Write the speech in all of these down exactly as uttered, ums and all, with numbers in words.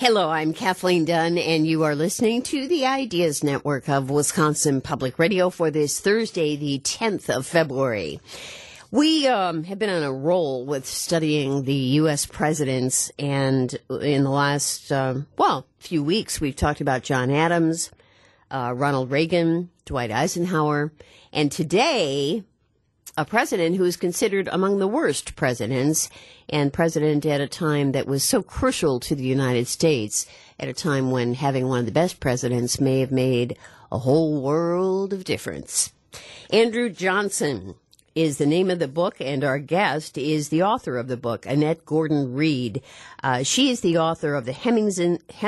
Hello, I'm Kathleen Dunn, and you are listening to the Ideas Network of Wisconsin Public Radio for this Thursday, the tenth of February. We um, have been on a roll with studying the U S presidents, and in the last, um, well, few weeks, we've talked about John Adams, uh, Ronald Reagan, Dwight Eisenhower, and today, a president who is considered among the worst presidents, and president at a time that was so crucial to the United States, at a time when having one of the best presidents may have made a whole world of difference. Andrew Johnson is the name of the book, and our guest is the author of the book, Annette Gordon-Reed. Uh, she is the author of the Hemings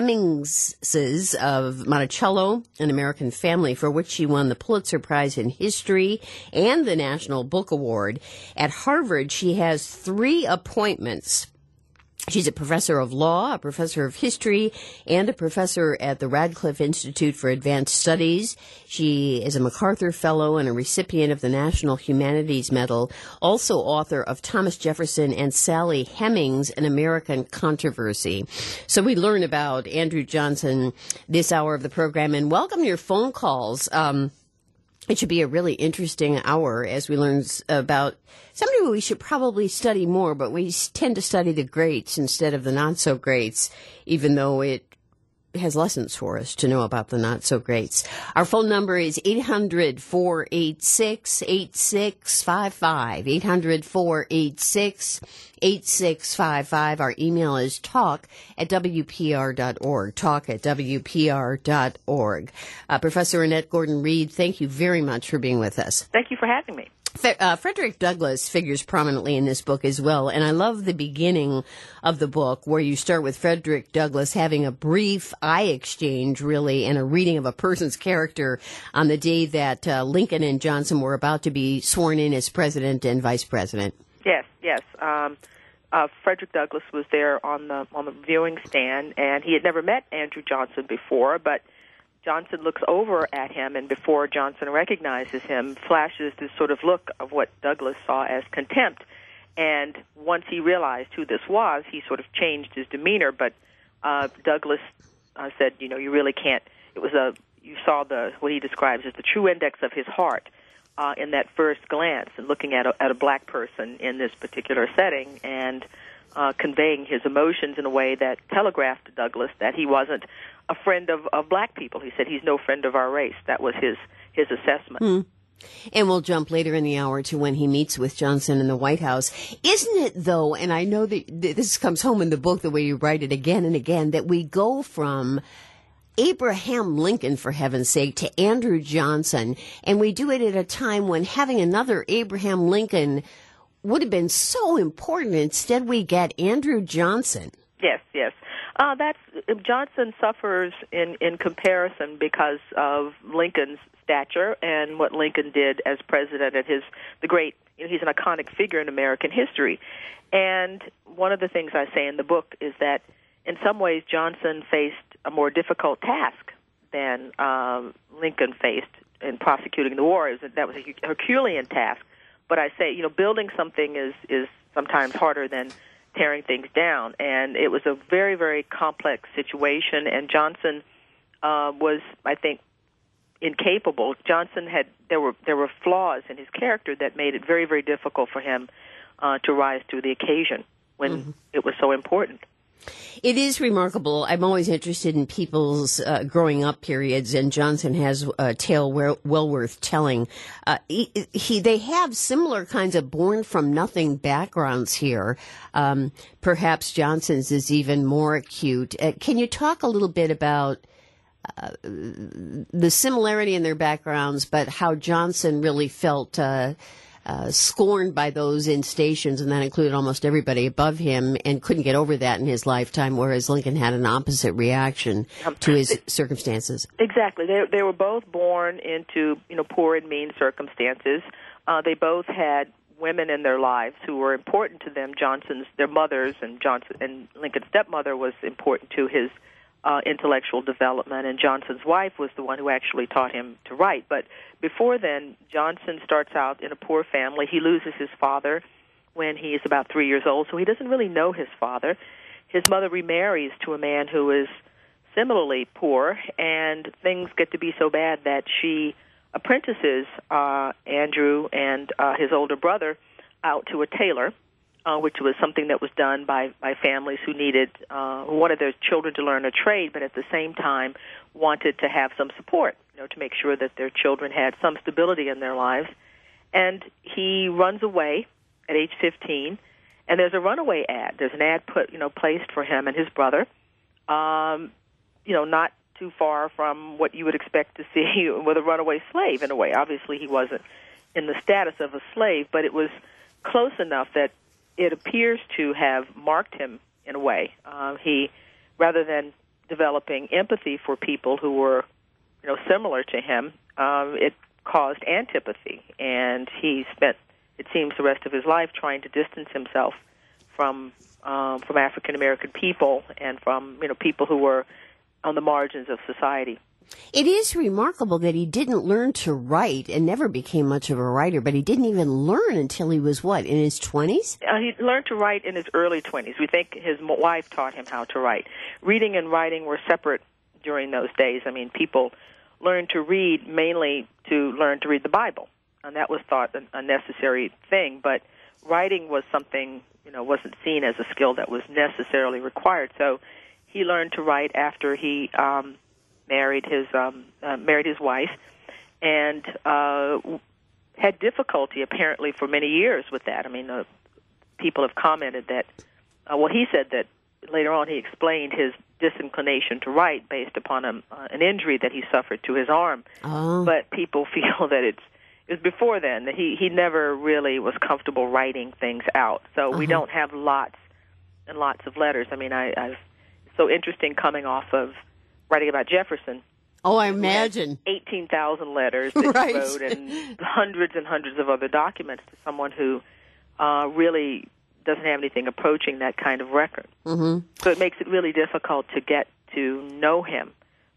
Hemingses of Monticello, An American Family, for which she won the Pulitzer Prize in History and the National Book Award. At Harvard, she has three appointments. She's a professor of law, a professor of history, and a professor at the Radcliffe Institute for Advanced Studies. She is a MacArthur Fellow and a recipient of the National Humanities Medal, also author of Thomas Jefferson and Sally Hemings, An American Controversy. So we learn about Andrew Johnson this hour of the program, and welcome your phone calls. Um, It should be a really interesting hour as we learn about somebody who we should probably study more, but we tend to study the greats instead of the not-so-greats, even though it has lessons for us to know about the not-so-greats. Our phone number is eight hundred, four eight six, eight six five five, eight hundred, four eight six, eight six five five. Our email is talk at W P R dot org, talk at W P R dot org. Uh, Professor Annette Gordon-Reed, thank you very much for being with us. Thank you for having me. Uh, Frederick Douglass figures prominently in this book as well, and I love the beginning of the book where you start with Frederick Douglass having a brief eye exchange, really, and a reading of a person's character on the day that uh, Lincoln and Johnson were about to be sworn in as president and vice president. Yes, yes. Um, uh, Frederick Douglass was there on the on the viewing stand, and he had never met Andrew Johnson before, but Johnson looks over at him, and before Johnson recognizes him, flashes this sort of look of what Douglass saw as contempt. And once he realized who this was, he sort of changed his demeanor. But uh, Douglass uh, said, you know, you really can't. It was a you saw the what he describes as the true index of his heart uh, in that first glance, and looking at a, at a black person in this particular setting, and uh, conveying his emotions in a way that telegraphed to Douglass that he wasn't a friend of, of black people. He said he's no friend of our race. That was his his assessment. Hmm. And we'll jump later in the hour to when he meets with Johnson in the White House. Isn't it, though, and I know that this comes home in the book the way you write it again and again, that we go from Abraham Lincoln, for heaven's sake, to Andrew Johnson, and we do it at a time when having another Abraham Lincoln would have been so important. Instead, we get Andrew Johnson. Yes, yes. Uh, that's Johnson suffers in, in comparison because of Lincoln's stature and what Lincoln did as president and his the great. You know, he's an iconic figure in American history. And one of the things I say in the book is that in some ways Johnson faced a more difficult task than um, Lincoln faced in prosecuting the war. It was, that was a Herculean task. But I say, you know, building something is is sometimes harder than tearing things down, and it was a very, very complex situation, and Johnson uh, was, I think, incapable. Johnson had, there were there were flaws in his character that made it very, very difficult for him uh, to rise to the occasion when mm-hmm. it was so important. It is remarkable. I'm always interested in people's uh, growing up periods, and Johnson has a tale well, well worth telling. Uh, he, he, they have similar kinds of born-from-nothing backgrounds here. Um, perhaps Johnson's is even more acute. Uh, can you talk a little bit about uh, the similarity in their backgrounds, but how Johnson really felt uh, Uh, scorned by those in stations, and that included almost everybody above him, and couldn't get over that in his lifetime, whereas Lincoln had an opposite reaction to his circumstances. Exactly. They, they were both born into, you know, poor and mean circumstances. Uh, they both had women in their lives who were important to them. Johnson's, their mothers, and Johnson and Lincoln's stepmother was important to his Uh, intellectual development, and Johnson's wife was the one who actually taught him to write. But before then, Johnson starts out in a poor family. He loses his father when he is about three years old, so he doesn't really know his father. his mother remarries to a man who is similarly poor, and things get to be so bad that she apprentices uh, Andrew and uh, his older brother out to a tailor, uh, which was something that was done by, by families who needed, uh, who wanted their children to learn a trade, but at the same time wanted to have some support, you know, to make sure that their children had some stability in their lives. And he runs away at age fifteen, and there's a runaway ad. There's an ad put, you know, placed for him and his brother, um, you know, not too far from what you would expect to see with a runaway slave in a way. Obviously, he wasn't in the status of a slave, but it was close enough that it appears to have marked him in a way. Uh, he, rather than developing empathy for people who were, you know, similar to him, um, it caused antipathy, and he spent, it seems, the rest of his life trying to distance himself from um, from African American people and from, you know, people who were on the margins of society. It is remarkable that he didn't learn to write and never became much of a writer, but he didn't even learn until he was, what, in his twenties? Uh, he learned to write in his early twenties. We think his wife taught him how to write. Reading and writing were separate during those days. I mean, people learned to read mainly to learn to read the Bible, and that was thought a necessary thing, but writing was something, you know, wasn't seen as a skill that was necessarily required. So he learned to write after he um, married his um, uh, married his wife, and uh, had difficulty apparently for many years with that. I mean, uh, people have commented that. Uh, well, he said that later on he explained his disinclination to write based upon a, uh, an injury that he suffered to his arm. Oh. But people feel that it's it was before then that he he never really was comfortable writing things out. So uh-huh. we don't have lots and lots of letters. I mean, I, I've so interesting coming off of writing about Jefferson. Oh, I imagine. eighteen thousand letters that right. he wrote and hundreds and hundreds of other documents to someone who uh, really doesn't have anything approaching that kind of record. Mm-hmm. So it makes it really difficult to get to know him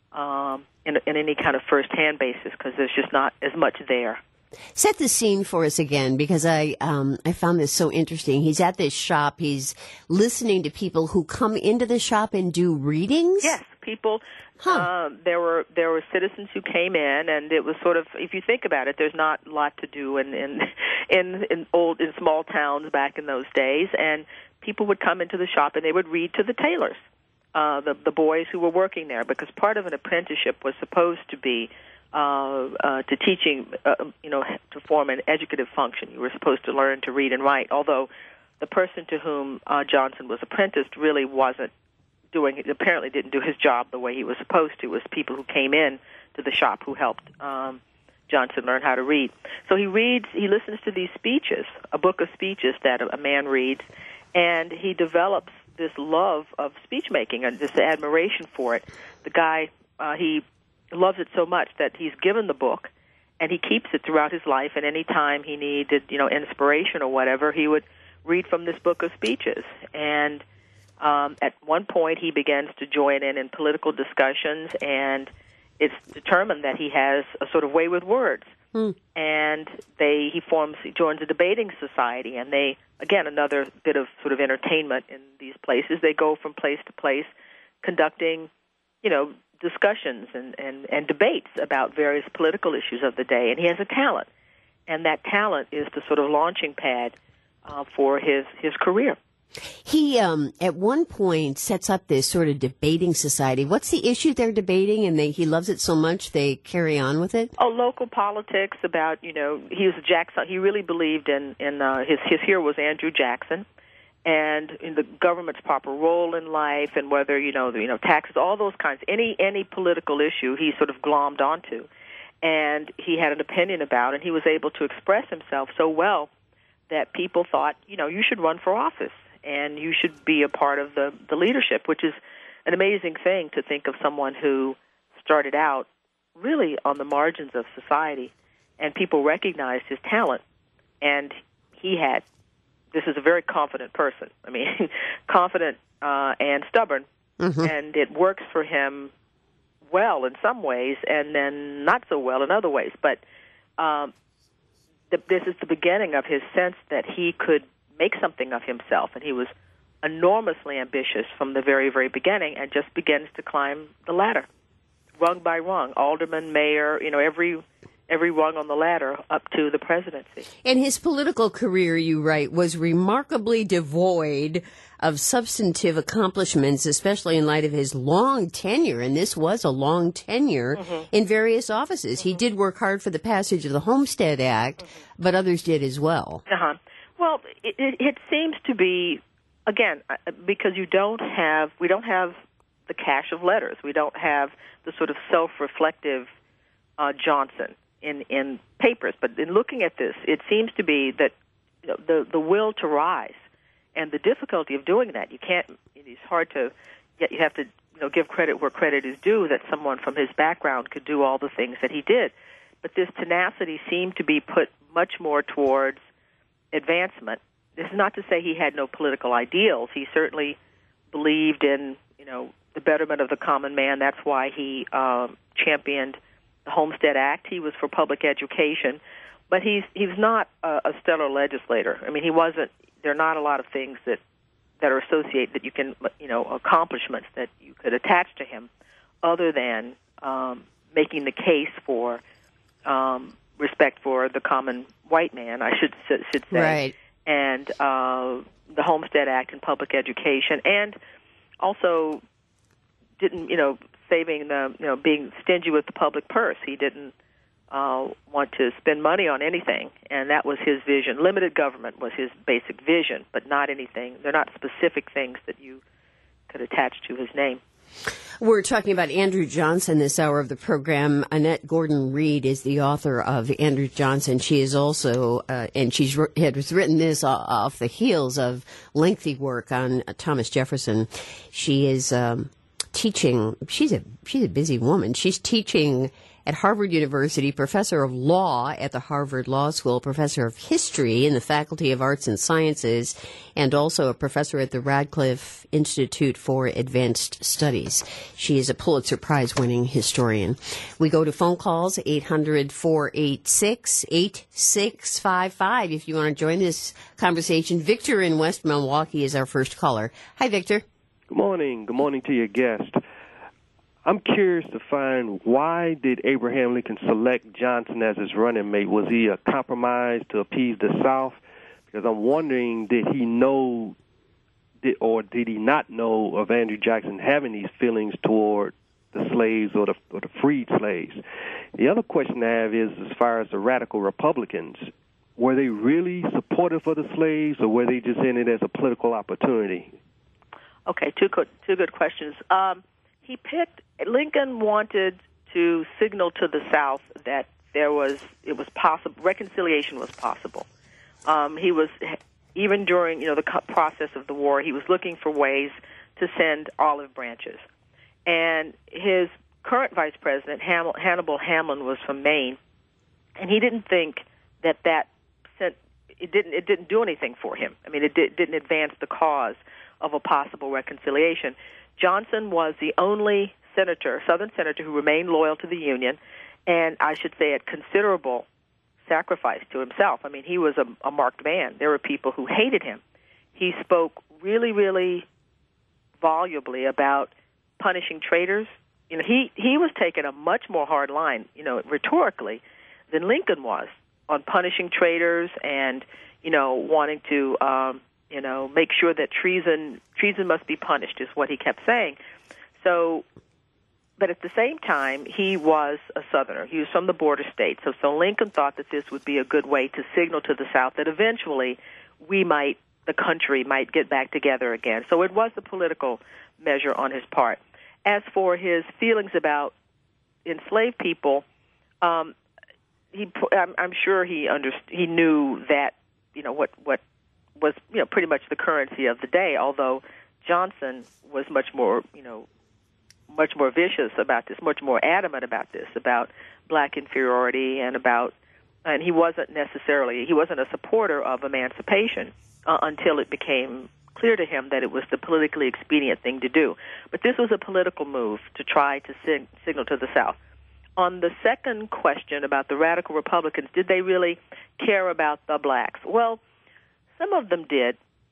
um, in, in any kind of first-hand basis because there's just not as much there. Set the scene for us again, because I um, I found this so interesting. He's at this shop. He's listening to people who come into the shop and do readings? Yes, people. Huh. Uh, there were there were citizens who came in, and it was sort of, if you think about it, there's not a lot to do in in in, in old in small towns back in those days, and people would come into the shop and they would read to the tailors, uh, the the boys who were working there, because part of an apprenticeship was supposed to be uh, uh, to teaching, uh, you know, to form an educative function. You were supposed to learn to read and write, although the person to whom uh, Johnson was apprenticed really wasn't doing, apparently didn't do his job the way he was supposed to. It was people who came in to the shop who helped um, Johnson learn how to read. So he reads, he listens to these speeches, a book of speeches that a man reads, and he develops this love of speech making and this admiration for it. The guy, uh, he loves it so much that he's given the book, and he keeps it throughout his life, and any time he needed, you know, inspiration or whatever, he would read from this book of speeches. And Um, at one point, he begins to join in in political discussions, and it's determined that he has a sort of way with words. Mm. And they he forms, he joins a debating society, and they, again, another bit of sort of entertainment in these places. They go from place to place, conducting, you know, discussions and, and, and debates about various political issues of the day. And he has a talent, and that talent is the sort of launching pad uh, for his, his career. He, um, at one point, sets up this sort of debating society. What's the issue they're debating, and they, he loves it so much they carry on with it? Oh, local politics about, you know, he was a Jackson. He really believed in, in uh, his, his hero was Andrew Jackson, and in the government's proper role in life, and whether, you know, the, you know, taxes, all those kinds, any, any political issue he sort of glommed onto. And he had an opinion about, and he was able to express himself so well that people thought, you know, you should run for office. And you should be a part of the, the leadership, which is an amazing thing to think of someone who started out really on the margins of society, and people recognized his talent. And he had, this is a very confident person. I mean, confident uh, and stubborn, mm-hmm. and it works for him well in some ways, and then not so well in other ways. But um, the, this is the beginning of his sense that he could make something of himself, and he was enormously ambitious from the very, very beginning and just begins to climb the ladder, rung by rung, alderman, mayor, you know, every every rung on the ladder up to the presidency. And his political career, you write, was remarkably devoid of substantive accomplishments, especially in light of his long tenure, and this was a long tenure, mm-hmm. in various offices. Mm-hmm. He did work hard for the passage of the Homestead Act, mm-hmm. but others did as well. Uh-huh. Well, it, it, it seems to be, again, because you don't have, we don't have the cache of letters. We don't have the sort of self-reflective uh, Johnson in, in papers. But in looking at this, it seems to be that, you know, the, the will to rise and the difficulty of doing that. You can't, it's hard to, yet you have to, you know, give credit where credit is due, that someone from his background could do all the things that he did. But this tenacity seemed to be put much more towards advancement. This is not to say he had no political ideals. He certainly believed in, you know, the betterment of the common man. That's why he um, championed the Homestead Act. He was for public education, but he's he's not a, a stellar legislator. I mean, he wasn't. There are not a lot of things that that are associated that you can, you know, accomplishments that you could attach to him, other than um, making the case for um, respect for the common white man, I should should say, right. and uh, the Homestead Act and public education, and also didn't, you know, saving the, you know, being stingy with the public purse. He didn't uh, want to spend money on anything, and that was his vision. Limited government was his basic vision, but not anything. They're not specific things that you could attach to his name. We're talking about Andrew Johnson this hour of the program. Annette Gordon-Reed is the author of Andrew Johnson. She is also, uh, and she's has written this off the heels of lengthy work on Thomas Jefferson. She is um, teaching. She's a she's a busy woman. She's teaching at Harvard University, professor of law at the Harvard Law School, professor of history in the Faculty of Arts and Sciences, and also a professor at the Radcliffe Institute for Advanced Studies. She is a Pulitzer Prize-winning historian. We go to phone calls, eight hundred, four eight six, eight six five five. If you want to join this conversation, Victor in West Milwaukee is our first caller. Hi, Victor. Good morning. Good morning to your guest. I'm curious to find, why did Abraham Lincoln select Johnson as his running mate? Was he a compromise to appease the South? Because I'm wondering, did he know, did, or did he not know of Andrew Jackson having these feelings toward the slaves or the, or the freed slaves? The other question I have is, as far as the radical Republicans, were they really supportive of the slaves, or were they just in it as a political opportunity? Okay, two good, two good questions. Um, He picked, Lincoln wanted to signal to the South that there was, it was possible, reconciliation was possible. Um, he was, even during, you know, the process of the war, he was looking for ways to send olive branches. And his current vice president, Ham, Hannibal Hamlin, was from Maine, and he didn't think that that sent, it didn't, it didn't do anything for him. I mean, it did, didn't advance the cause of a possible reconciliation. Johnson was the only senator, Southern senator, who remained loyal to the Union, and I should say at considerable sacrifice to himself. I mean, he was a, a marked man. There were people who hated him. He spoke really, really volubly about punishing traitors. You know, he, he was taking a much more hard line, you know, rhetorically, than Lincoln was on punishing traitors and, you know, wanting to um, you know, make sure that treason treason must be punished is what he kept saying. So, but at the same time, he was a Southerner. He was from the border states. So, so Lincoln thought that this would be a good way to signal to the South that eventually we might, the country might get back together again. So it was a political measure on his part. As for his feelings about enslaved people, um, he, I'm, I'm sure he underst- he knew that, you know, what what. was, you know, pretty much the currency of the day, although Johnson was much more, you know, much more vicious about this, much more adamant about this, about black inferiority and about, and he wasn't necessarily, he wasn't a supporter of emancipation uh, until it became clear to him that it was the politically expedient thing to do. But this was a political move to try to sig- signal to the South. On the second question about the radical Republicans, did they really care about the blacks? Well, some of them did.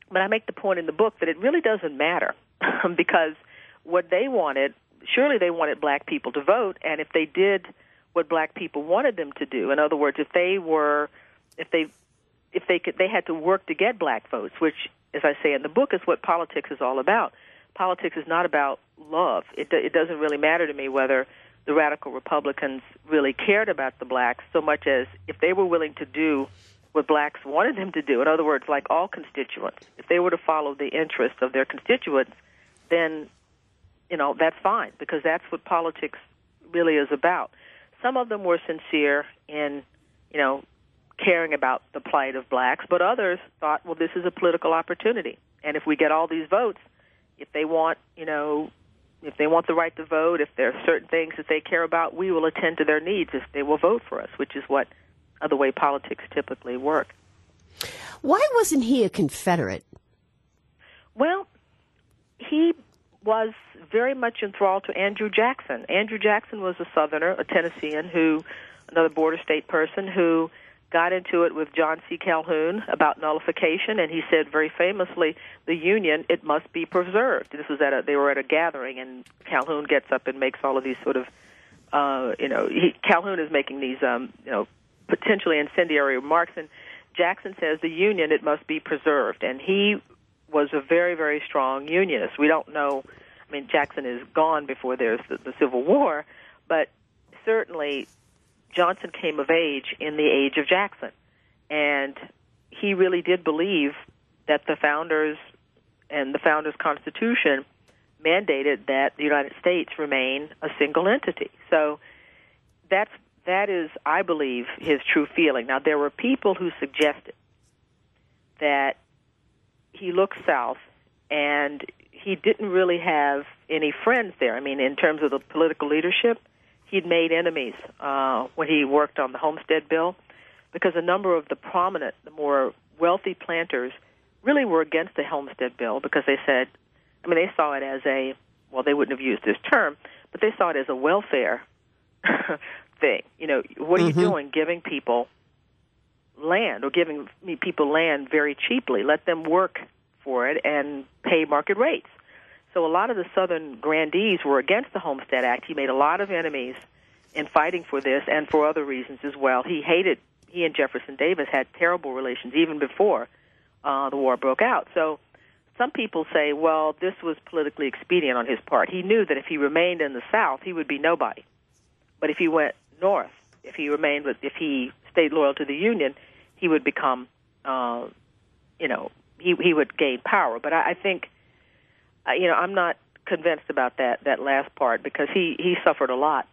but I make the point in the book that it really doesn't matter because what they wanted, surely they wanted black people to vote, and if they did what black people wanted them to do, in other words, if they were, if they, if they could, they had to work to get black votes, which, as I say in the book, is what politics is all about. Politics is not about love. It, it doesn't really matter to me whether the radical Republicans really cared about the blacks so much as if they were willing to do what blacks wanted them to do. In other words, like all constituents, if they were to follow the interests of their constituents, then, you know, that's fine, because that's what politics really is about. Some of them were sincere in, you know, caring about the plight of blacks, but others thought, well, this is a political opportunity, and if we get all these votes, if they want, you know, if they want the right to vote, if there are certain things that they care about, we will attend to their needs if they will vote for us, which is what uh, the way politics typically work. Why wasn't he a Confederate? Well, he was very much enthralled to Andrew Jackson. Andrew Jackson was a Southerner, a Tennessean, who, another border state person, who got into it with John C. Calhoun about nullification, and he said very famously, the Union, it must be preserved. This was at a, they were at a gathering, and Calhoun gets up and makes all of these sort of, uh, you know, he, Calhoun is making these, um, you know, potentially incendiary remarks, and Jackson says the Union, it must be preserved, and he was a very, very strong Unionist. We don't know, I mean, Jackson is gone before there's the, the Civil War, but certainly Johnson came of age in the age of Jackson, and he really did believe that the founders and the founders' Constitution mandated that the United States remain a single entity. So that's that is, I believe, his true feeling. Now, there were people who suggested that he looked south and he didn't really have any friends there. I mean, in terms of the political leadership, he'd made enemies uh, when he worked on the Homestead Bill, because a number of the prominent, the more wealthy planters really were against the Homestead Bill because they said, I mean, they saw it as a, well, they wouldn't have used this term, but they saw it as a welfare thing. You know, what are mm-hmm. you doing giving people land or giving people land very cheaply? Let them work for it and pay market rates. So a lot of the Southern grandees were against the Homestead Act. He made a lot of enemies in fighting for this and for other reasons as well. He hated, he and Jefferson Davis had terrible relations even before uh, the war broke out. So some people say, well, this was politically expedient on his part. He knew that if he remained in the South, he would be nobody. But if he went north, if he remained with, if he stayed loyal to the Union, he would become, uh, you know, he he would gain power. But I, I think, uh, you know, I'm not convinced about that that last part because he he suffered a lot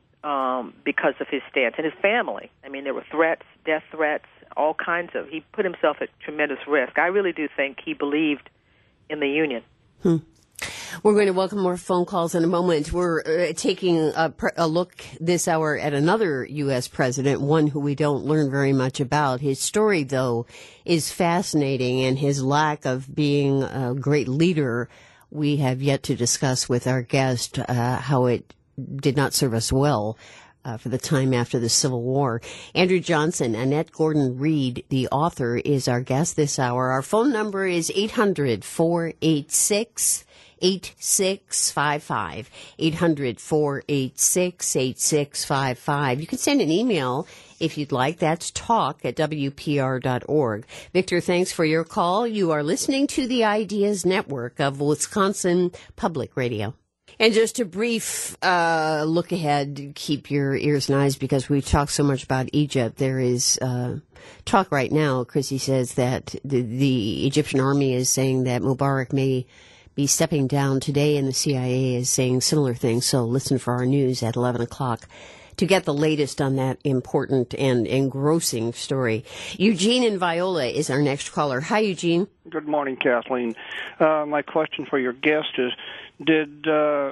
um, because of his stance and his family. I mean, there were threats, death threats, all kinds of. He put himself at tremendous risk. I really do think he believed in the Union. Hmm. We're going to welcome more phone calls in a moment. We're uh, taking a, a look this hour at another U S president, one who we don't learn very much about. His story, though, is fascinating, and his lack of being a great leader, we have yet to discuss with our guest uh, how it did not serve us well uh, for the time after the Civil War. Andrew Johnson, Annette Gordon-Reed, the author, is our guest this hour. Our phone number is eight hundred, four eight six, eight six five five, eight hundred, four eight six, eight six five five. You can send an email if you'd like. That's talk at W P R dot org. Victor, thanks for your call. You are listening to the Ideas Network of Wisconsin Public Radio. And just a brief uh, look ahead, keep your ears and eyes, because we've talked so much about Egypt. There is uh, talk right now, Chrissy says, that the, the Egyptian army is saying that Mubarak may be stepping down today, and the C I A is saying similar things. So listen for our news at eleven o'clock to get the latest on that important and engrossing story. Eugene in Viola is our next caller. Hi, Eugene. Good morning, Kathleen. Uh, my question for your guest is, did uh,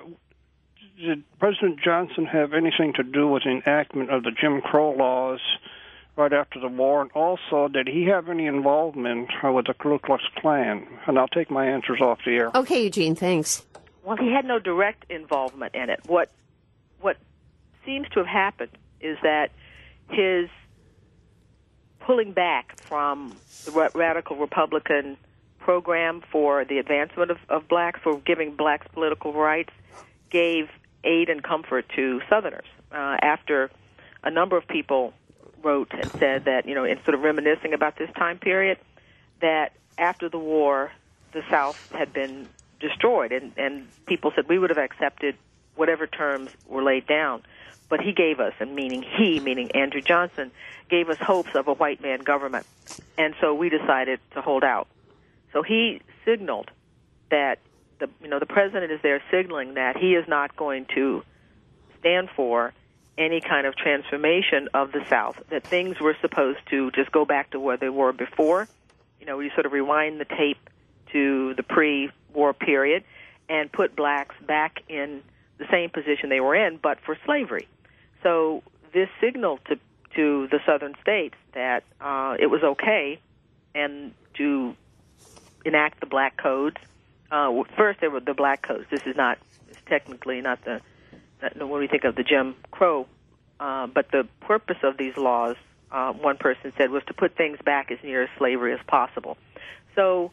did President Johnson have anything to do with the enactment of the Jim Crow laws right after the war? And also, did he have any involvement with the Ku Klux Klan? And I'll take my answers off the air. Okay, Eugene, thanks. Well, he had no direct involvement in it. What what seems to have happened is that his pulling back from the radical Republican program for the advancement of, of blacks, for giving blacks political rights, gave aid and comfort to Southerners. Uh, after a number of people wrote and said that, you know, in sort of reminiscing about this time period, that after the war, the South had been destroyed, and, and people said we would have accepted whatever terms were laid down. But he gave us, and meaning he, meaning Andrew Johnson, gave us hopes of a white man government. And so we decided to hold out. So he signaled that, the you know, the president is there signaling that he is not going to stand for any kind of transformation of the South, that things were supposed to just go back to where they were before. You know, we sort of rewind the tape to the pre-war period and put blacks back in the same position they were in, but for slavery. So this signaled to to the southern states that uh, it was okay and to enact the black codes. Uh, first, there were the black codes. This is not, it's technically not the, not, when we think of the Jim Crow, uh, but the purpose of these laws, uh, one person said, was to put things back as near slavery as possible. So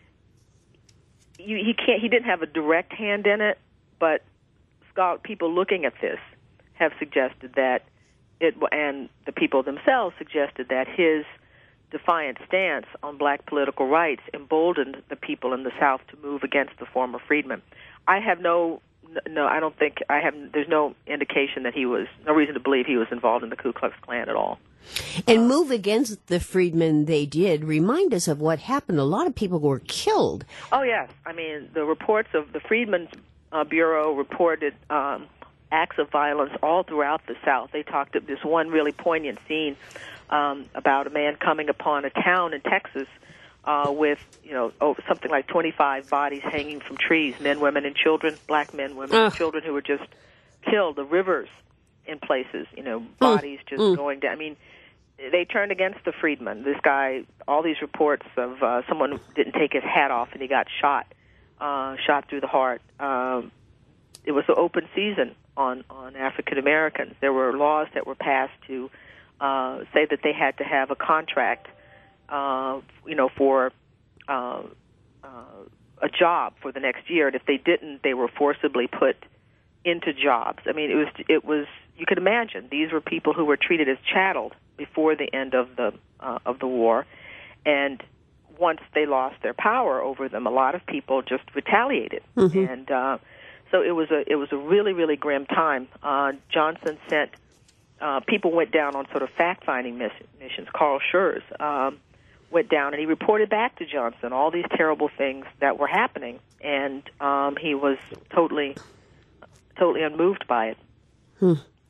you, he can't. He didn't have a direct hand in it, but scholar, people looking at this have suggested that it, and the people themselves suggested that his defiant stance on black political rights emboldened the people in the South to move against the former freedmen. I have no, no, I don't think I have. There's no indication that he was, no reason to believe he was involved in the Ku Klux Klan at all. And uh, move against the freedmen they did. Remind us of what happened. A lot of people were killed. Oh yes, I mean the reports of the Freedmen's uh, Bureau reported um, acts of violence all throughout the South. They talked of this one really poignant scene um, about a man coming upon a town in Texas uh, with, you know, oh, something like twenty-five bodies hanging from trees, men, women, and children, black men, women, and children who were just killed. The rivers in places, you know, bodies just mm. going down. I mean, they turned against the freedmen. This guy, all these reports of uh, someone who didn't take his hat off and he got shot, uh, shot through the heart. Um, it was an open season on, on African Americans. There were laws that were passed to uh, say that they had to have a contract, uh, you know, for uh, uh, a job for the next year. And if they didn't, they were forcibly put into jobs. I mean, it was, it was, you could imagine, these were people who were treated as chattel before the end of the uh, of the war, and once they lost their power over them, a lot of people just retaliated, mm-hmm. and uh, so it was a it was a really really grim time. Uh, Johnson sent uh, people went down on sort of fact finding missions. Carl Schurz um, went down and he reported back to Johnson all these terrible things that were happening, and um, he was totally totally unmoved by it. Hmm.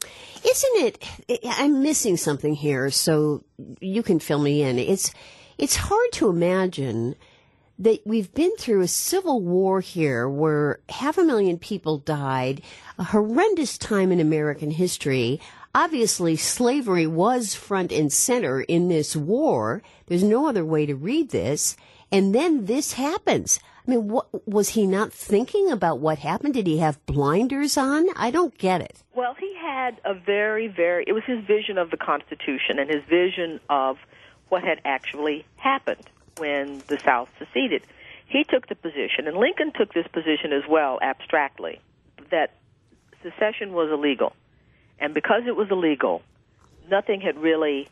Isn't it, I'm missing something here, so you can fill me in. It's it's hard to imagine that we've been through a civil war here where half a million people died, a horrendous time in American history. Obviously, slavery was front and center in this war. There's no other way to read this. And then this happens. I mean, what, was he not thinking about what happened? Did he have blinders on? I don't get it. Well, he had a very, very, it was his vision of the Constitution and his vision of what had actually happened when the South seceded. He took the position, and Lincoln took this position as well, abstractly, that secession was illegal. And because it was illegal, nothing had really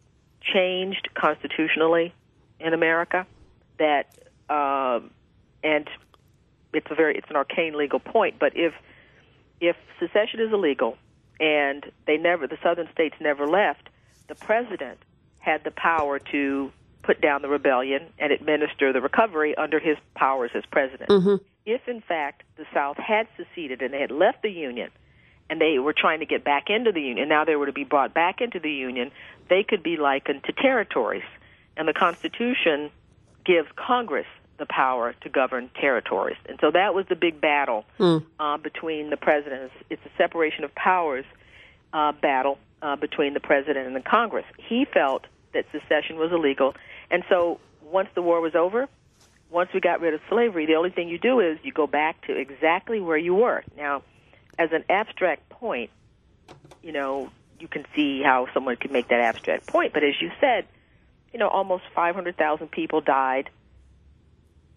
changed constitutionally in America. That, um, and it's a very, it's an arcane legal point, but if if secession is illegal and they never, the southern states never left, the president had the power to put down the rebellion and administer the recovery under his powers as president. Mm-hmm. If, in fact, the South had seceded and they had left the Union and they were trying to get back into the Union, now they were to be brought back into the Union, they could be likened to territories. And the Constitution gives Congress the power to govern territories. And so that was the big battle mm. uh, between the president. It's a separation of powers uh, battle uh, between the president and the Congress. He felt that secession was illegal. And so once the war was over, once we got rid of slavery, the only thing you do is you go back to exactly where you were. Now, as an abstract point, you know, you can see how someone could make that abstract point. But as you said, you know, almost five hundred thousand people died.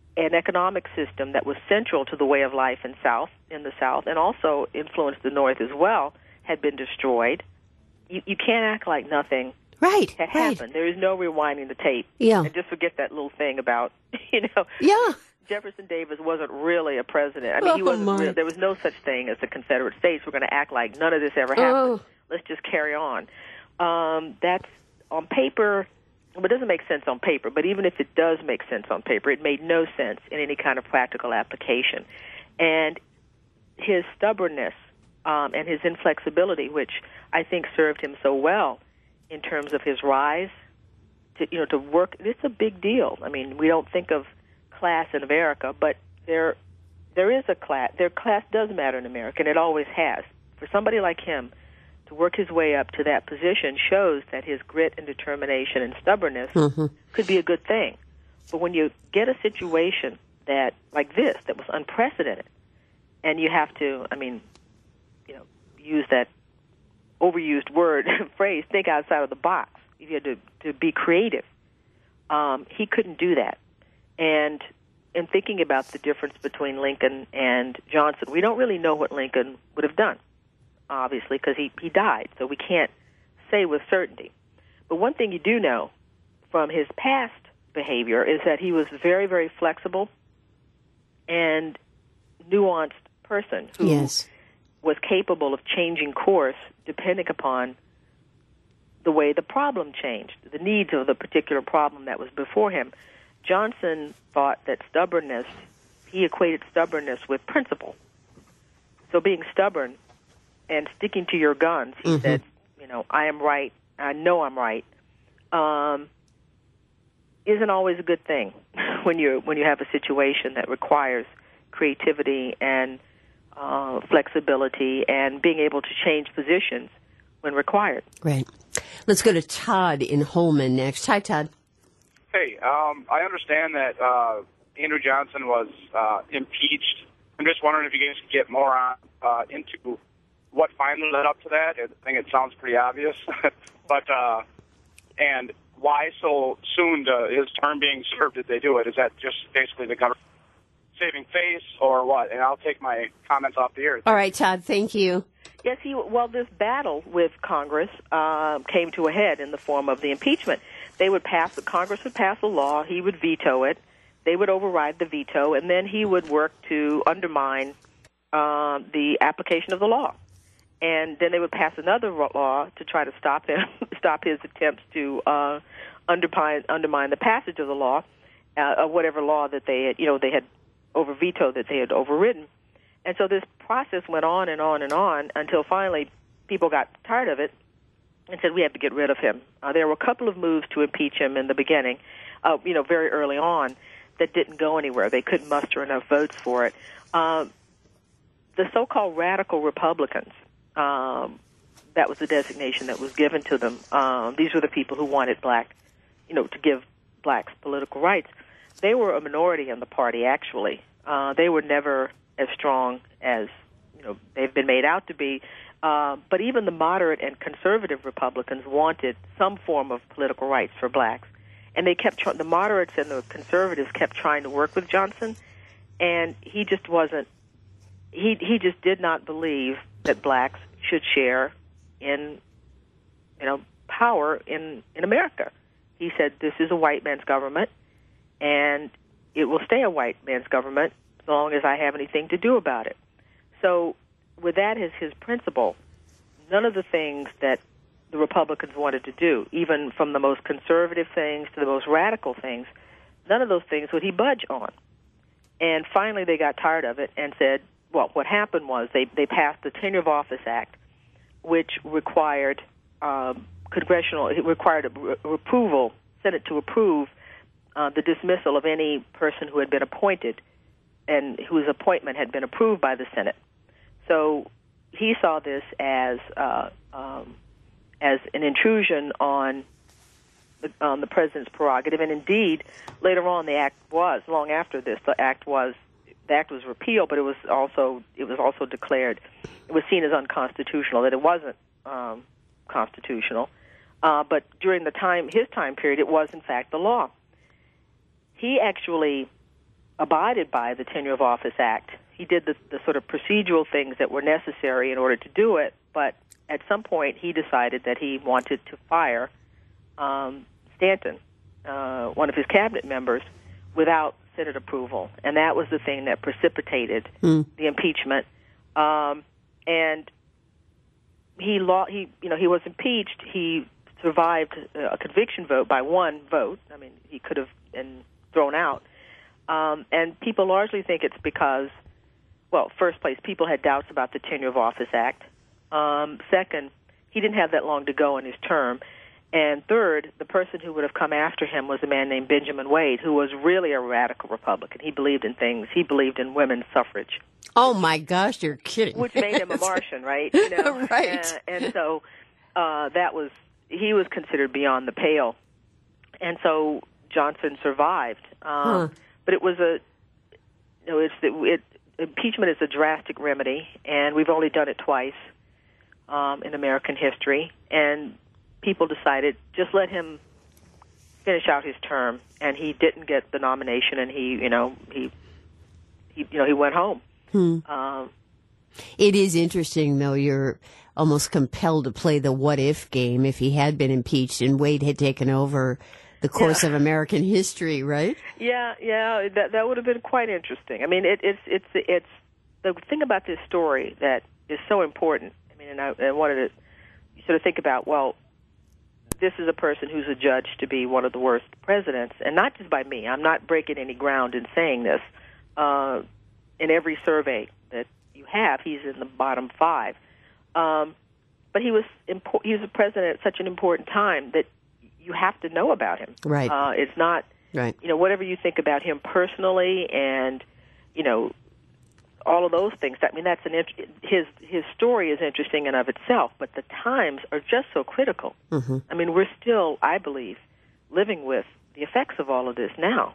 an economic system that was central to the way of life in South in the South, and also influenced the North as well, had been destroyed. You, you can't act like nothing right, had right. happened. There is no rewinding the tape. Yeah. And just forget that little thing about, you know, yeah. Jefferson Davis wasn't really a president. I mean, oh, he wasn't. My. Real, there was no such thing as the Confederate States. We're going to act like none of this ever happened. Oh. Let's just carry on. Um, that's on paper. Well, it doesn't make sense on paper, but even if it does make sense on paper, it made no sense in any kind of practical application. And his stubbornness um, and his inflexibility, which I think served him so well in terms of his rise, to, you know, to work, it's a big deal. I mean, we don't think of class in America, but there there is a class. Their class does matter in America, and it always has. For somebody like him to work his way up to that position shows that his grit and determination and stubbornness mm-hmm. could be a good thing. But when you get a situation that like this, that was unprecedented, and you have to, I mean, you know, use that overused word, phrase, think outside of the box. You had to, to be creative. Um, he couldn't do that. And in thinking about the difference between Lincoln and Johnson, we don't really know what Lincoln would have done, obviously, because he, he died, so we can't say with certainty. But one thing you do know from his past behavior is that he was a very, very flexible and nuanced person who yes. was capable of changing course depending upon the way the problem changed, the needs of the particular problem that was before him. Johnson thought that stubbornness, he equated stubbornness with principle. So being stubborn and sticking to your guns, he mm-hmm. said, you know, I am right, I know I'm right, um, isn't always a good thing when you when you have a situation that requires creativity and uh, flexibility and being able to change positions when required. Right. Let's go to Todd in Holman next. Hi, Todd. Hey, um, I understand that uh, Andrew Johnson was uh, impeached. I'm just wondering if you guys could get more on, uh, into what finally led up to that. I think it sounds pretty obvious. but uh, and why so soon to his term being served did they do it? Is that just basically the government saving face or what? And I'll take my comments off the air. All right, Todd, thank you. Yes, he, well, this battle with Congress uh, came to a head in the form of the impeachment. They would pass, the Congress would pass a law, he would veto it, they would override the veto, and then he would work to undermine uh, the application of the law. And then they would pass another law to try to stop him, stop his attempts to uh, undermine, undermine the passage of the law, uh, of whatever law that they had, you know, they had over vetoed that they had overridden. And so this process went on and on and on until finally people got tired of it and said, we have to get rid of him. Uh, there were a couple of moves to impeach him in the beginning, uh, you know, very early on, that didn't go anywhere. They couldn't muster enough votes for it. Um, the so-called radical Republicans, um, that was the designation that was given to them. Um, these were the people who wanted black, you know, to give blacks political rights. They were a minority in the party, actually. Uh, they were never as strong as, you know, they've been made out to be. Uh, but even the moderate and conservative Republicans wanted some form of political rights for blacks. And they kept trying, the moderates and the conservatives kept trying to work with Johnson, and he just wasn't, he he just did not believe that blacks should share in, you know, power in, in America. He said, this is a white man's government, and it will stay a white man's government as long as I have anything to do about it. So with that as his principle, none of the things that the Republicans wanted to do, even from the most conservative things to the most radical things, none of those things would he budge on. And finally they got tired of it and said, well, what happened was they, they passed the Tenure of Office Act, which required um, congressional, it required a, a approval, Senate to approve uh, the dismissal of any person who had been appointed and whose appointment had been approved by the Senate. So he saw this as uh, um, as an intrusion on the, on the president's prerogative, and indeed, later on, the act was long after this. The act was the act was repealed, but it was also it was also declared it was seen as unconstitutional. That it wasn't um, constitutional, uh, but during the time his time period, it was in fact the law. He actually abided by the Tenure of Office Act. He did the, the sort of procedural things that were necessary in order to do it, but at some point he decided that he wanted to fire um, Stanton, uh, one of his cabinet members, without Senate approval, and that was the thing that precipitated mm. the impeachment. Um, and he, law, he, you know, he was impeached. He survived a conviction vote by one vote. I mean, he could have been thrown out. Um, and people largely think it's because, well, first place, people had doubts about the Tenure of Office Act. Um, second, he didn't have that long to go in his term. And third, the person who would have come after him was a man named Benjamin Wade, who was really a radical Republican. He believed in things. He believed in women's suffrage. Oh, my gosh, you're kidding. Which made him a Martian, right? You know? Right. And, and so uh, that was, he was considered beyond the pale. And so Johnson survived. Um, huh. But it was a, you know, it's, it, impeachment is a drastic remedy, and we've only done it twice um, in American history. And people decided just let him finish out his term, and he didn't get the nomination, and he, you know, he, he you know, he went home. Hmm. Um, it is interesting, though. You're almost compelled to play the what-if game. If he had been impeached and Wade had taken over the course yeah. of American history, right? Yeah, yeah, that that would have been quite interesting. I mean, it, it's it's it's the thing about this story that is so important. I mean, and I, I wanted to sort of think about, well, this is a person who's adjudged to be one of the worst presidents, and not just by me. I'm not breaking any ground in saying this. Uh, in every survey that you have, he's in the bottom five. Um, but he was impo- he was a president at such an important time that you have to know about him. Right. Uh, it's not, right. you know, whatever you think about him personally, and you know, all of those things. I mean, that's an int- his his story is interesting in of itself, but the times are just so critical. Mm-hmm. I mean, we're still, I believe, living with the effects of all of this now.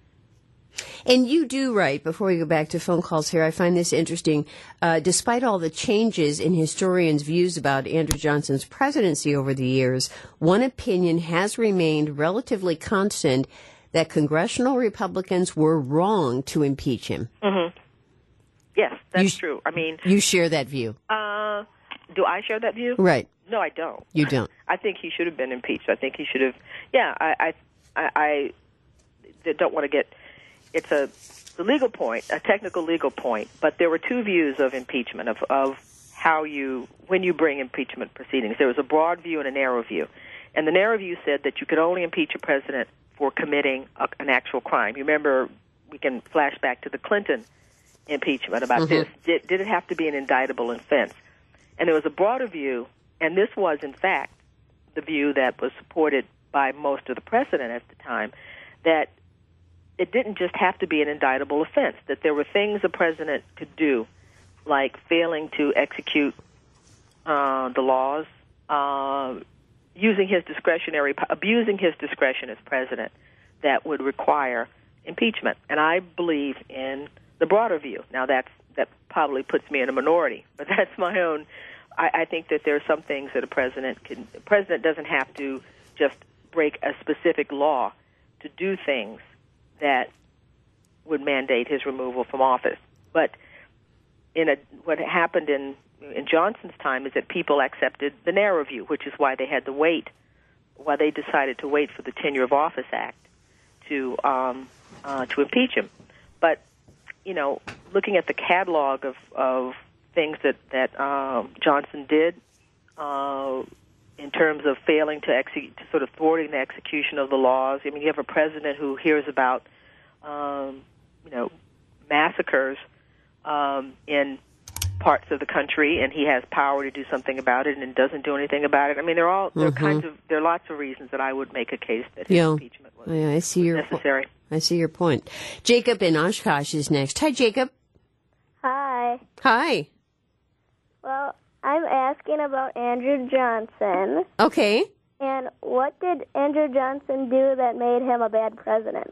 And you do write, before we go back to phone calls here, I find this interesting. Uh, despite all the changes in historians' views about Andrew Johnson's presidency over the years, one opinion has remained relatively constant, that congressional Republicans were wrong to impeach him. Mm-hmm. Yes, that's you, true. I mean, you share that view. Uh, do I share that view? Right. No, I don't. You don't. I think he should have been impeached. I think he should have. Yeah, I, I, I, I don't want to get. It's a, a legal point, a technical legal point, but there were two views of impeachment, of, of how you, when you bring impeachment proceedings. There was a broad view and a narrow view. And the narrow view said that you could only impeach a president for committing a, an actual crime. You remember, we can flash back to the Clinton impeachment about mm-hmm. this. Did, did it have to be an indictable offense? And there was a broader view, and this was, in fact, the view that was supported by most of the precedent at the time, that it didn't just have to be an indictable offense, that there were things a president could do, like failing to execute uh, the laws, uh, using his discretionary, abusing his discretion as president, that would require impeachment. And I believe in the broader view. Now, that's, that probably puts me in a minority, but that's my own. I, I think that there are some things that a president can, the president doesn't have to just break a specific law to do things that would mandate his removal from office. But in a, what happened in, in Johnson's time is that people accepted the narrow view, which is why they had to wait, why they decided to wait for the Tenure of Office Act to um, uh, to impeach him. But, you know, looking at the catalog of, of things that, that um, Johnson did uh, in terms of failing to execute, to sort of thwarting the execution of the laws. I mean, you have a president who hears about, um, you know, massacres um, in parts of the country, and he has power to do something about it, and doesn't do anything about it. I mean, there are all there are mm-hmm. kinds of there are lots of reasons that I would make a case that his yeah. impeachment was, yeah, I see was your necessary. Po- I see your point. Jacob in Oshkosh is next. Hi, Jacob. Hi. Hi. Well, I'm asking about Andrew Johnson. Okay. And what did Andrew Johnson do that made him a bad president?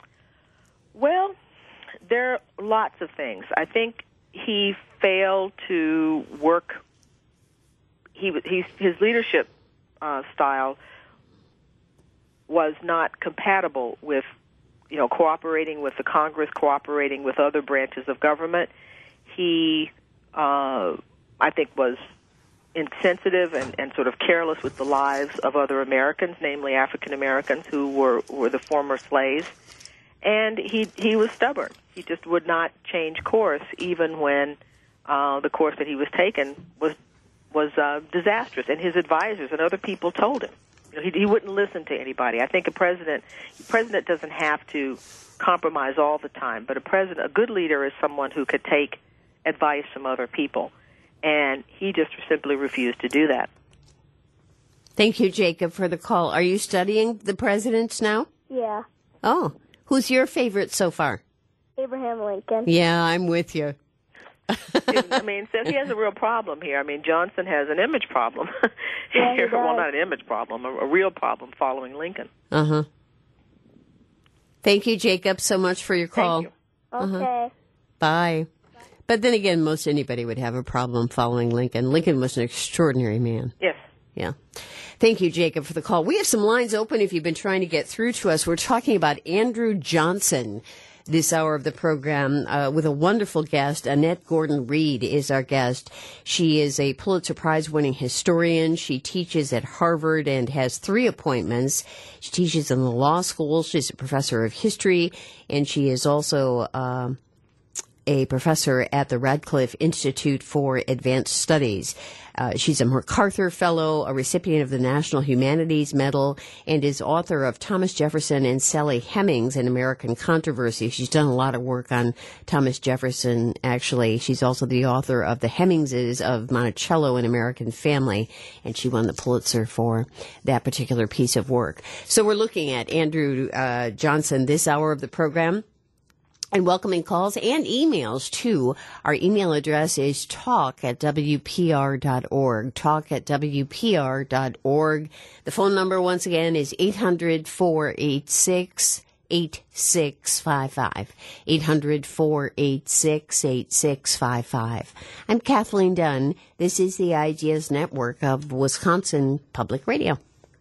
Well, there are lots of things. I think he failed to work. He, he his leadership uh, style was not compatible with you know, cooperating with the Congress, cooperating with other branches of government. He, uh, I think, was insensitive and, and sort of careless with the lives of other Americans, namely African Americans who were, were the former slaves. And he he was stubborn. He just would not change course, even when uh, the course that he was taking was was uh, disastrous. And his advisors and other people told him, you know, he, he wouldn't listen to anybody. I think a president, a president doesn't have to compromise all the time, but a president, a good leader, is someone who could take advice from other people. And he just simply refused to do that. Thank you, Jacob, for the call. Are you studying the presidents now? Yeah. Oh. Who's your favorite so far? Abraham Lincoln. Yeah, I'm with you. I mean, so he has a real problem here. I mean, Johnson has an image problem. Yeah, he well, does. not an image problem, a, a real problem following Lincoln. Uh-huh. Thank you, Jacob, so much for your call. Thank you. Okay. Uh-huh. Bye. But then again, most anybody would have a problem following Lincoln. Lincoln was an extraordinary man. Yes. Yeah. Thank you, Jacob, for the call. We have some lines open if you've been trying to get through to us. We're talking about Andrew Johnson this hour of the program uh, with a wonderful guest. Annette Gordon-Reed is our guest. She is a Pulitzer Prize-winning historian. She teaches at Harvard and has three appointments. She teaches in the law school. She's a professor of history, and she is also uh, a professor at the Radcliffe Institute for Advanced Studies. Uh, she's a MacArthur Fellow, a recipient of the National Humanities Medal, and is author of Thomas Jefferson and Sally Hemings, An American Controversy. She's done a lot of work on Thomas Jefferson, actually. She's also the author of The Hemingses of Monticello, An American Family, and she won the Pulitzer for that particular piece of work. So we're looking at Andrew uh, Johnson this hour of the program, and welcoming calls and emails, too. Our email address is talk at W P R dot org, talk at W P R dot org. The phone number, once again, is eight hundred, four eight six, eight six five five, eight hundred, four eight six, eight six five five. I'm Kathleen Dunn. This is the Ideas Network of Wisconsin Public Radio.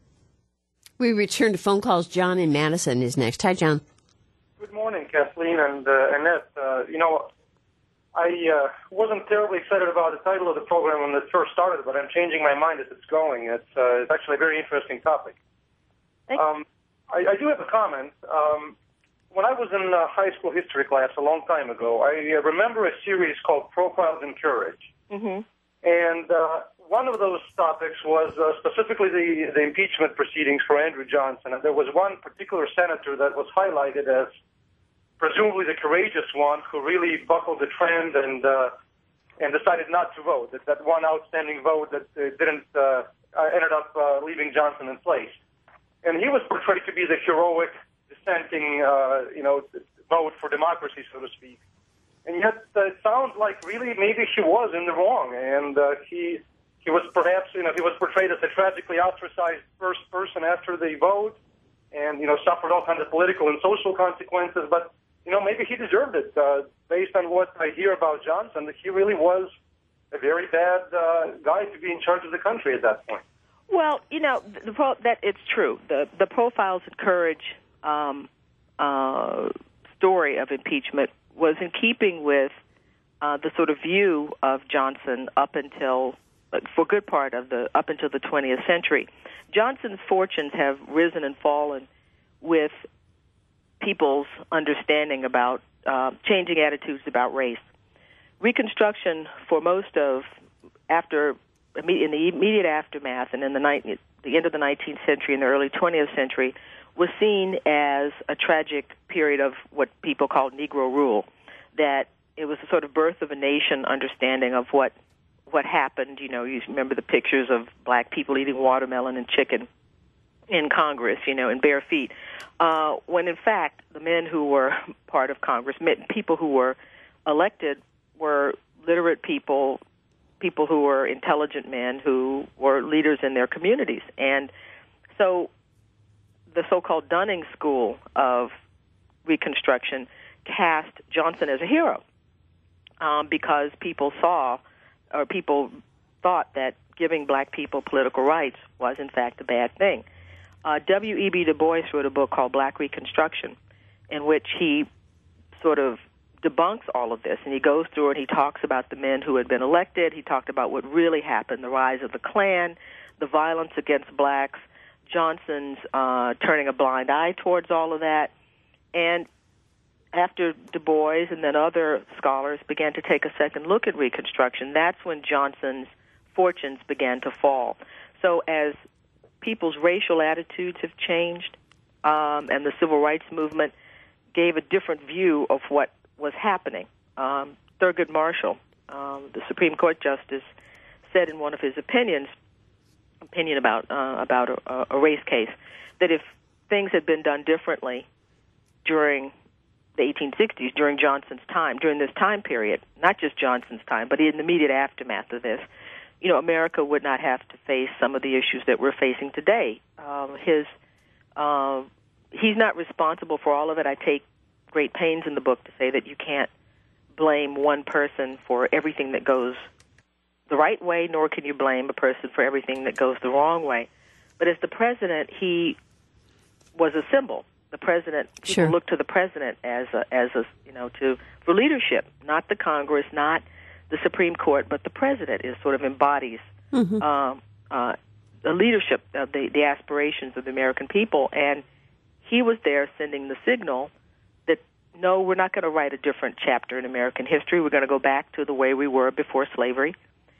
We return to phone calls. John in Madison is next. Hi, John. Good morning, Kathleen and uh, Annette. Uh, you know, I uh, wasn't terribly excited about the title of the program when it first started, but I'm changing my mind as it's going. It's, uh, it's actually a very interesting topic. Um, I, I do have a comment. Um, when I was in uh, high school history class a long time ago, I uh, remember a series called Profiles in Courage. Mm-hmm. And uh, one of those topics was uh, specifically the, the impeachment proceedings for Andrew Johnson. And there was one particular senator that was highlighted as presumably the courageous one who really buckled the trend and uh, and decided not to vote. That, that one outstanding vote that uh, didn't uh, ended up uh, leaving Johnson in place. And he was portrayed to be the heroic, dissenting, uh, you know, vote for democracy, so to speak. And yet uh, it sounds like really maybe he was in the wrong, and uh, he he was perhaps, you know, he was portrayed as a tragically ostracized first person after the vote, and you know suffered all kinds of political and social consequences, but. You know, maybe he deserved it. Uh, based on what I hear about Johnson, he really was a very bad uh, guy to be in charge of the country at that point. Well, you know, the pro- that it's true. The the Profiles in Courage um, uh, story of impeachment was in keeping with uh, the sort of view of Johnson up until, for a good part of the, up until the twentieth century. Johnson's fortunes have risen and fallen with people's understanding about uh, changing attitudes about race. Reconstruction, for most of after in the immediate aftermath and in the, ni- the end of the nineteenth century and the early twentieth century, was seen as a tragic period of what people called Negro rule. That it was a sort of birth of a nation understanding of what what happened. You know, you remember the pictures of black people eating watermelon and chicken in Congress, you know, in bare feet. Uh, when in fact the men who were part of Congress, people who were elected, were literate people, people who were intelligent men who were leaders in their communities. And so the so-called Dunning School of Reconstruction cast Johnson as a hero um, because people saw, or people thought that giving black people political rights was in fact a bad thing. Uh, W E B Du Bois wrote a book called Black Reconstruction, in which he sort of debunks all of this, and he goes through and he talks about the men who had been elected. He talked about what really happened, the rise of the Klan, the violence against blacks, Johnson's uh, turning a blind eye towards all of that. And after Du Bois and then other scholars began to take a second look at Reconstruction, that's when Johnson's fortunes began to fall. So as people's racial attitudes have changed, um, and the civil rights movement gave a different view of what was happening. Um, Thurgood Marshall, um, the Supreme Court justice, said in one of his opinions, opinion about uh, about a, a race case, that if things had been done differently during the eighteen sixties, during Johnson's time, during this time period, not just Johnson's time, but in the immediate aftermath of this, you know, America would not have to face some of the issues that we're facing today. Um, his, uh, he's not responsible for all of it. I take great pains in the book to say that you can't blame one person for everything that goes the right way, nor can you blame a person for everything that goes the wrong way. But as the president, he was a symbol. The president, people Sure. look to the president as a, as a, you know, to for leadership, not the Congress, not the Supreme Court, but the president is sort of embodies Mm-hmm. um, uh, the leadership of the, the aspirations of the American people, and he was there sending the signal that no, we're not going to write a different chapter in American history. We're going to go back to the way we were before slavery,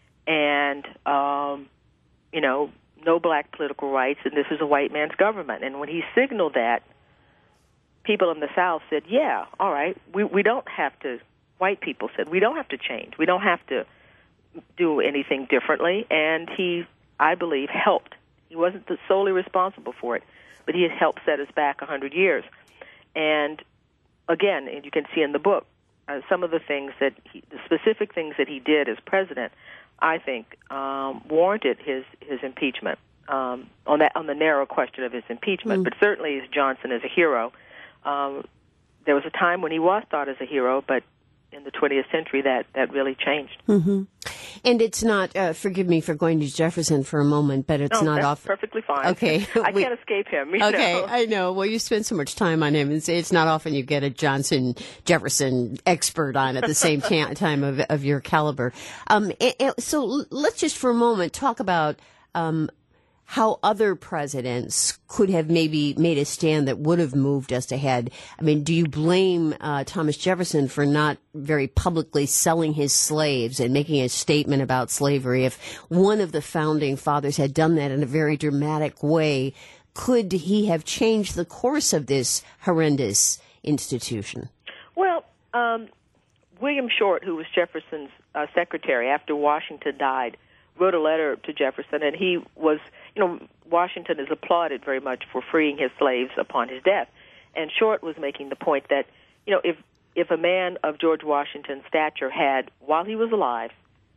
and um, you know, no black political rights, and this is a white man's government. And when he signaled that, people in the South said, yeah, all right, we, we don't have to, white people said, we don't have to change. We don't have to do anything differently. And he, I believe, helped. He wasn't solely responsible for it, but he had helped set us back one hundred years. And again, and you can see in the book, uh, some of the things that, he, the specific things that he did as president, I think, um, warranted his, his impeachment um, on that on the narrow question of his impeachment. Mm. But certainly, as Johnson is a hero. Um, there was a time when he was thought as a hero, but in the twentieth century, that, that really changed. Mm-hmm. And it's not, uh, forgive me for going to Jefferson for a moment, but it's no, not that's off. perfectly fine. Okay. I we, can't escape him. You okay, know? I know. Well, you spend so much time on him. It's, it's not often you get a Johnson Jefferson expert on at the same ta- time of, of your caliber. Um, and, and so let's just for a moment talk about um, how other presidents could have maybe made a stand that would have moved us ahead. I mean, do you blame uh, Thomas Jefferson for not very publicly selling his slaves and making a statement about slavery? If one of the founding fathers had done that in a very dramatic way, could he have changed the course of this horrendous institution? Well, um, William Short, who was Jefferson's uh, secretary after Washington died, wrote a letter to Jefferson, and he was, you know, Washington is applauded very much for freeing his slaves upon his death. And Short was making the point that, you know, if if a man of George Washington's stature had, while he was alive,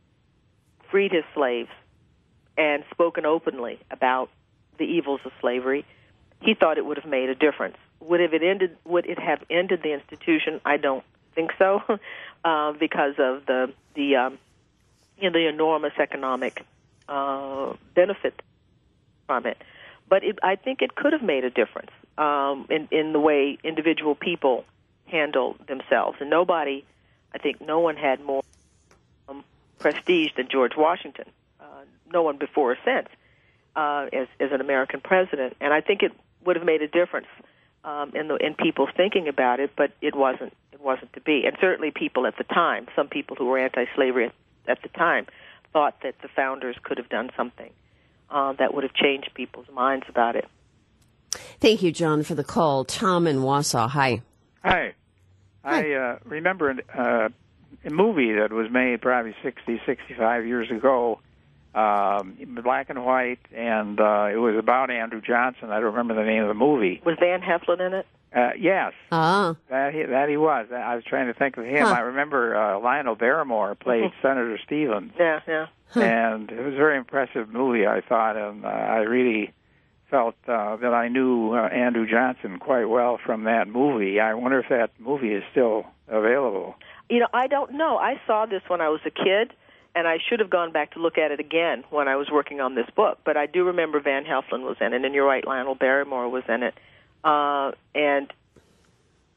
freed his slaves and spoken openly about the evils of slavery, he thought it would have made a difference. Would have it ended? Would it have ended the institution? I don't think so, uh, because of the the um, you know, the enormous economic uh, benefit from it. But it, I think it could have made a difference um, in, in the way individual people handle themselves. And nobody, I think no one had more um, prestige than George Washington, uh, no one before or since, uh, as, as an American president. And I think it would have made a difference um, in, the, in people's thinking about it, but it wasn't, it wasn't to be. And certainly people at the time, some people who were anti-slavery at the time, thought that the founders could have done something uh, that would have changed people's minds about it. Thank you, John, for the call. Tom in Wausau, hi. Hi. Hi. I uh, remember uh, a movie that was made probably sixty, sixty-five years ago, um, black and white, and uh, it was about Andrew Johnson. I don't remember the name of the movie. Was Van Heflin in it? Uh, yes, Ah. that he, that he was. I was trying to think of him. Huh. I remember uh, Lionel Barrymore played Senator Stevens, Yeah, yeah. and it was a very impressive movie, I thought, and uh, I really felt uh, that I knew uh, Andrew Johnson quite well from that movie. I wonder if that movie is still available. You know, I don't know. I saw this when I was a kid, and I should have gone back to look at it again when I was working on this book. But I do remember Van Heflin was in it, and you're right, Lionel Barrymore was in it. Uh, and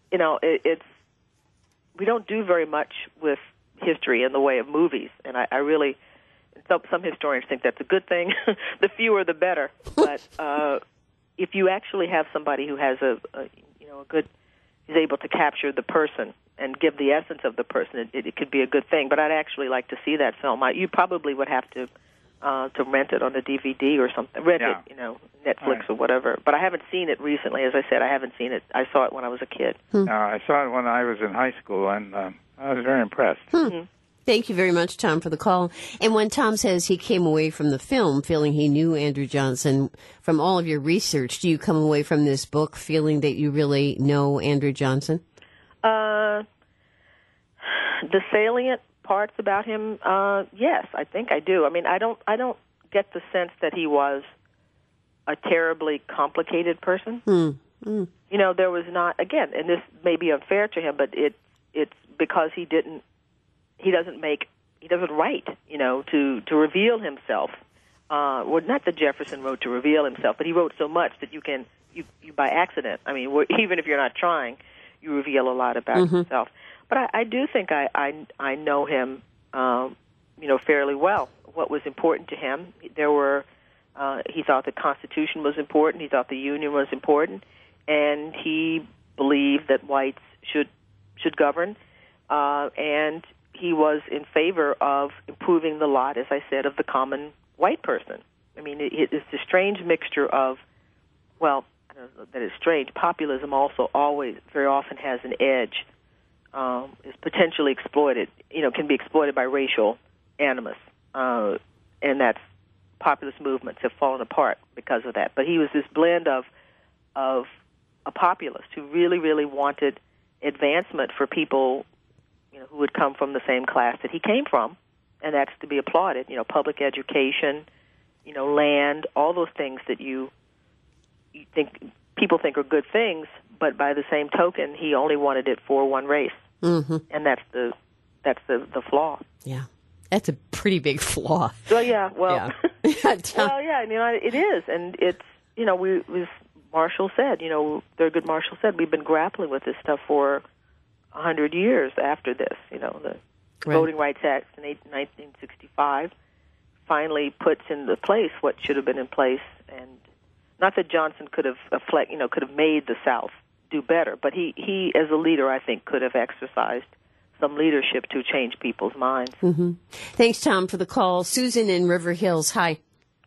you know, it, it's we don't do very much with history in the way of movies, and I, I really, some, some historians think that's a good thing. The fewer, the better. But uh, if you actually have somebody who has a, a, you know, a good, is able to capture the person and give the essence of the person, it, it, it could be a good thing. But I'd actually like to see that film. I, you probably would have to uh, to rent it on a D V D or something, rent Yeah. it, you know, Netflix Right. or whatever. But I haven't seen it recently. As I said, I haven't seen it. I saw it when I was a kid. Uh, I saw it when I was in high school, and uh, I was very impressed. Hmm. Thank you very much, Tom, for the call. And when Tom says he came away from the film feeling he knew Andrew Johnson, from all of your research, do you come away from this book feeling that you really know Andrew Johnson? Uh, the salient parts about him, uh, yes, I think I do. I mean, I don't, I don't get the sense that he was a terribly complicated person. Hmm. Mm. You know, there was not, again, and this may be unfair to him, but it, it's because he didn't, he doesn't make, he doesn't write, you know, to, to reveal himself. Uh, well, not that Jefferson wrote to reveal himself, but he wrote so much that you can, you, you by accident, I mean, even if you're not trying, you reveal a lot about Mm-hmm. yourself. But I, I do think I, I, I know him, um, you know, fairly well. What was important to him, there were, uh, he thought the Constitution was important, he thought the Union was important, and he believed that whites should should govern, uh, and he was in favor of improving the lot, as I said, of the common white person. I mean, it, it's a strange mixture of, well, I don't know that it's strange. Populism also always, very often, has an edge, um, is potentially exploited, you know, can be exploited by racial animus, uh, and that's populist movements have fallen apart because of that. But he was this blend of of a populist who really, really wanted advancement for people, you know, who would come from the same class that he came from, and that's to be applauded. You know, public education, you know, land, all those things that you you think people think are good things, but by the same token, he only wanted it for one race, Mm-hmm. and that's the that's the the flaw. Yeah. That's a pretty big flaw. So yeah, well, Yeah. Tom- well, yeah, you know, it is, and it's, you know, we was Marshall said, you know, Thurgood Marshall said, we've been grappling with this stuff for a hundred years after this. You know, the Right. Voting Rights Act in nineteen sixty-five finally puts into place what should have been in place, and not that Johnson could have, affect, you know, could have made the South do better, but he, he, as a leader, I think, could have exercised some leadership to change people's minds. Mm-hmm. Thanks, Tom, for the call. Susan in River Hills, hi.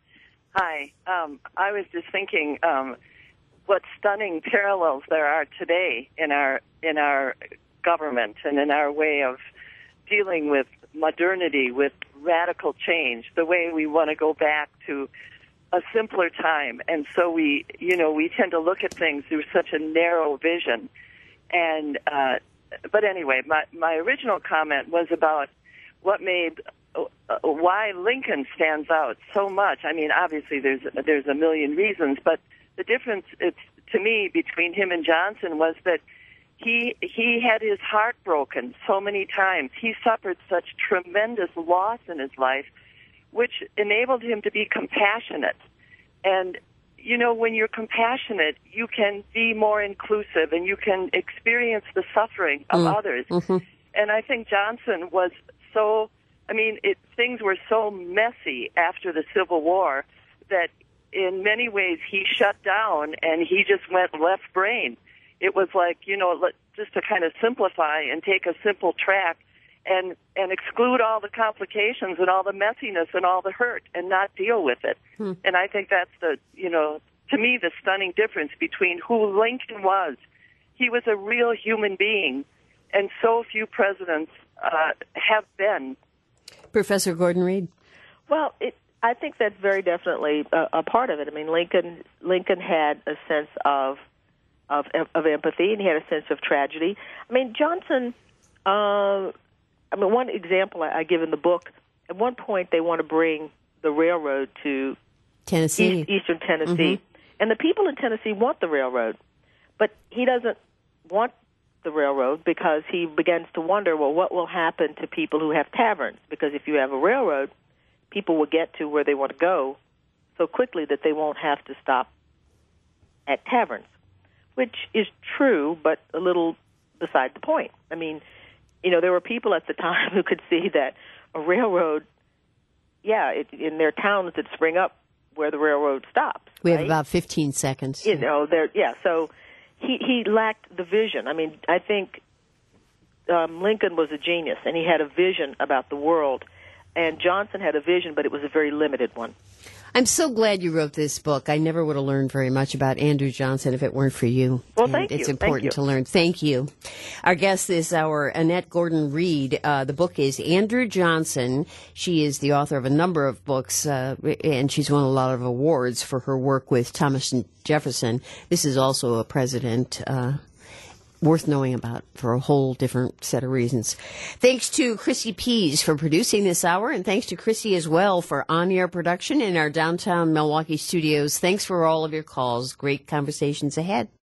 Hi. Um, I was just thinking um, what stunning parallels there are today in our in our government and in our way of dealing with modernity, with radical change, the way we want to go back to a simpler time. And so we, you know, we tend to look at things through such a narrow vision. And uh, but anyway, my, my original comment was about what made uh, why Lincoln stands out so much. I mean, obviously there's there's a million reasons, but the difference, it's to me, between him and Johnson was that he he had his heart broken so many times. He suffered such tremendous loss in his life, which enabled him to be compassionate. And you know, when you're compassionate, you can be more inclusive and you can experience the suffering of Mm. others. Mm-hmm. And I think Johnson was so, I mean, it, things were so messy after the Civil War that in many ways he shut down and he just went left brain. It was like, you know, let, just to kind of simplify and take a simple track and and exclude all the complications and all the messiness and all the hurt and not deal with it. Hmm. And I think that's the, you know, to me, the stunning difference between who Lincoln was. He was a real human being, and so few presidents uh, have been. Professor Gordon Reed. Well, it, I think that's very definitely a, a part of it. I mean, Lincoln Lincoln had a sense of of of empathy, and he had a sense of tragedy. I mean, Johnson. Uh, I mean, one example I, I give in the book. At one point, they want to bring the railroad to Tennessee. East, eastern Tennessee, Mhm. and the people in Tennessee want the railroad, but he doesn't want the railroad because he begins to wonder, well, what will happen to people who have taverns? Because if you have a railroad, people will get to where they want to go so quickly that they won't have to stop at taverns, which is true, but a little beside the point. I mean, you know, there were people at the time who could see that a railroad, yeah, it, in their towns that spring up where the railroad stops. We right? have about fifteen seconds. You know, there, yeah. So he he lacked the vision. I mean, I think um, Lincoln was a genius, and he had a vision about the world. And Johnson had a vision, but it was a very limited one. I'm so glad you wrote this book. I never would have learned very much about Andrew Johnson if it weren't for you. Well, and thank it's you. important Thank you. to learn. Thank you. Our guest this hour, Annette Gordon-Reed. Uh, the book is Andrew Johnson. She is the author of a number of books, uh, and she's won a lot of awards for her work with Thomas Jefferson. This is also a president uh worth knowing about for a whole different set of reasons. Thanks to Chrissy Pease for producing this hour, and thanks to Chrissy as well for on-air production in our downtown Milwaukee studios. Thanks for all of your calls. Great conversations ahead.